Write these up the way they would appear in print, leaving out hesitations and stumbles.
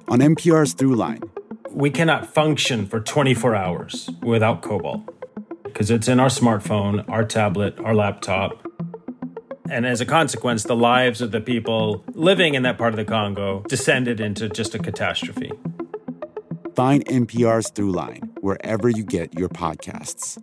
on NPR's Throughline. We cannot function for 24 hours without cobalt because it's in our smartphone, our tablet, our laptop. And as a consequence, the lives of the people living in that part of the Congo descended into just a catastrophe. Find NPR's Throughline wherever you get your podcasts.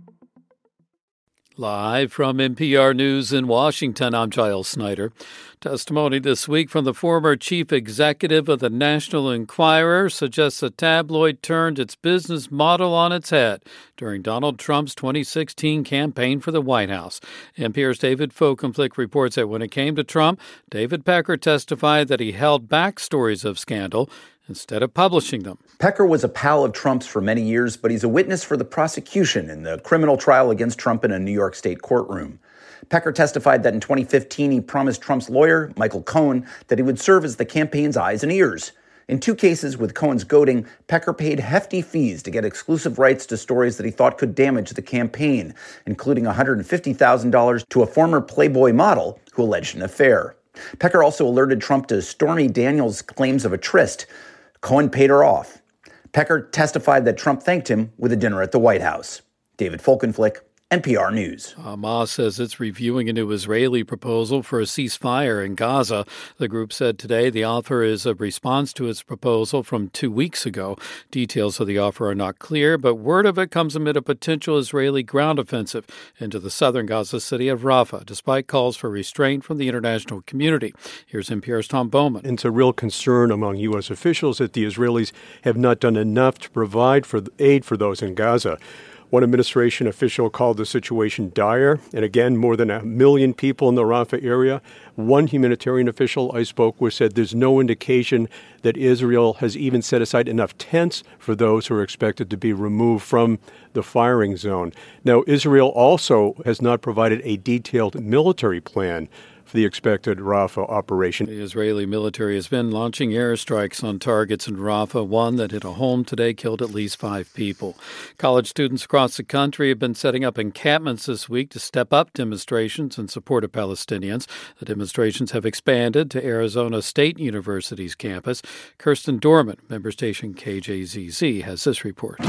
Live from NPR News in Washington, I'm Giles Snyder. Testimony this week from the former chief executive of the National Enquirer suggests the tabloid turned its business model on its head during Donald Trump's 2016 campaign for the White House. NPR's David Folkenflik reports that when it came to Trump, David Pecker testified that he held back stories of scandal instead of publishing them. Pecker was a pal of Trump's for many years, but he's a witness for the prosecution in the criminal trial against Trump in a New York State courtroom. Pecker testified that in 2015, he promised Trump's lawyer, Michael Cohen, that he would serve as the campaign's eyes and ears. In 2 cases with Cohen's goading, Pecker paid hefty fees to get exclusive rights to stories that he thought could damage the campaign, including $150,000 to a former Playboy model who alleged an affair. Pecker also alerted Trump to Stormy Daniels' claims of a tryst. Cohen paid her off. Pecker testified that Trump thanked him with a dinner at the White House. David Folkenflik, NPR News. Hamas says it's reviewing a new Israeli proposal for a ceasefire in Gaza. The group said today the offer is a response to its proposal from 2 weeks ago. Details of the offer are not clear, but word of it comes amid a potential Israeli ground offensive into the southern Gaza city of Rafah, despite calls for restraint from the international community. Here's NPR's Tom Bowman. It's a real concern among U.S. officials that the Israelis have not done enough to provide for aid for those in Gaza. One administration official called the situation dire, and again, more than 1 million people in the Rafah area. One humanitarian official I spoke with said there's no indication that Israel has even set aside enough tents for those who are expected to be removed from the firing zone. Now, Israel also has not provided a detailed military plan for the expected Rafah operation. The Israeli military has been launching airstrikes on targets in Rafah. One that hit a home today killed at least 5 people. College students across the country have been setting up encampments this week to step up demonstrations in support of Palestinians. The demonstrations have expanded to Arizona State University's campus. Kirsten Dorman, member station KJZZ, has this report.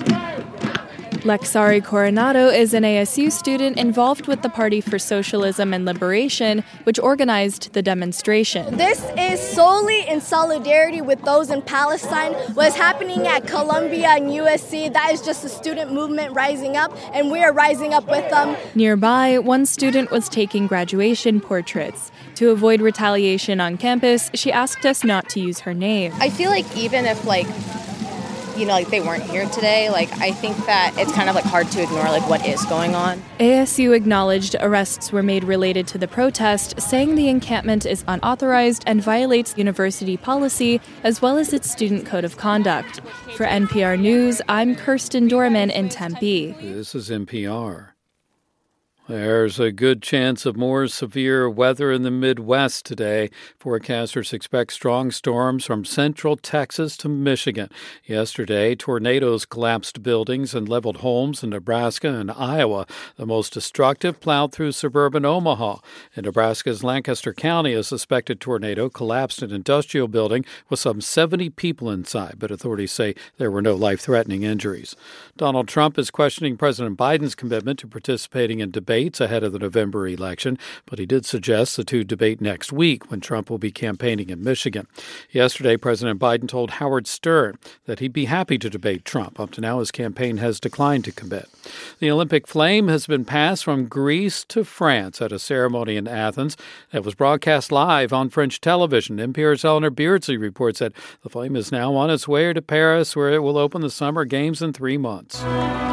Lexari Coronado is an ASU student involved with the Party for Socialism and Liberation, which organized the demonstration. This is solely in solidarity with those in Palestine. What's happening at Columbia and USC, that is just a student movement rising up, and we are rising up with them. Nearby, one student was taking graduation portraits. To avoid retaliation on campus, she asked us not to use her name. I feel like even if, they weren't here today, I think that it's kind of, hard to ignore, what is going on. ASU acknowledged arrests were made related to the protest, saying the encampment is unauthorized and violates university policy as well as its student code of conduct. For NPR News, I'm Kirsten Dorman in Tempe. This is NPR. There's a good chance of more severe weather in the Midwest today. Forecasters expect strong storms from central Texas to Michigan. Yesterday, tornadoes collapsed buildings and leveled homes in Nebraska and Iowa. The most destructive plowed through suburban Omaha. In Nebraska's Lancaster County, a suspected tornado collapsed an industrial building with some 70 people inside, but authorities say there were no life-threatening injuries. Donald Trump is questioning President Biden's commitment to participating in debates ahead of the November election, but he did suggest the two debate next week when Trump will be campaigning in Michigan. Yesterday, President Biden told Howard Stern that he'd be happy to debate Trump. Up to now, his campaign has declined to commit. The Olympic flame has been passed from Greece to France at a ceremony in Athens that was broadcast live on French television. NPR's Eleanor Beardsley reports that the flame is now on its way to Paris, where it will open the Summer Games in 3 months.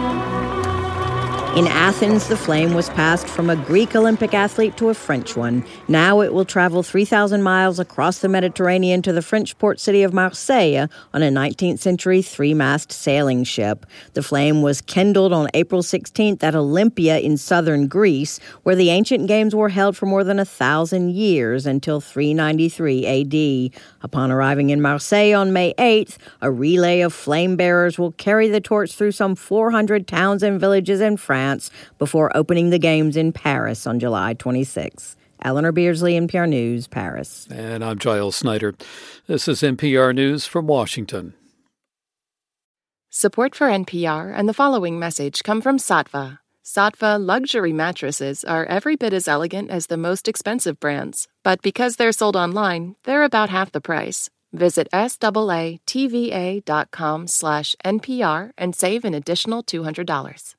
In Athens, the flame was passed from a Greek Olympic athlete to a French one. Now it will travel 3,000 miles across the Mediterranean to the French port city of Marseille on a 19th century 3-mast sailing ship. The flame was kindled on April 16th at Olympia in southern Greece, where the ancient games were held for more than 1,000 years until 393 A.D. Upon arriving in Marseille on May 8th, a relay of flame bearers will carry the torch through some 400 towns and villages in France before opening the games in Paris on July 26. Eleanor Beardsley, NPR News, Paris. And I'm Giles Snyder. This is NPR News from Washington. Support for NPR and the following message come from Saatva. Saatva luxury mattresses are every bit as elegant as the most expensive brands, but because they're sold online, they're about half the price. Visit SAATVA.com/NPR and save an additional $200.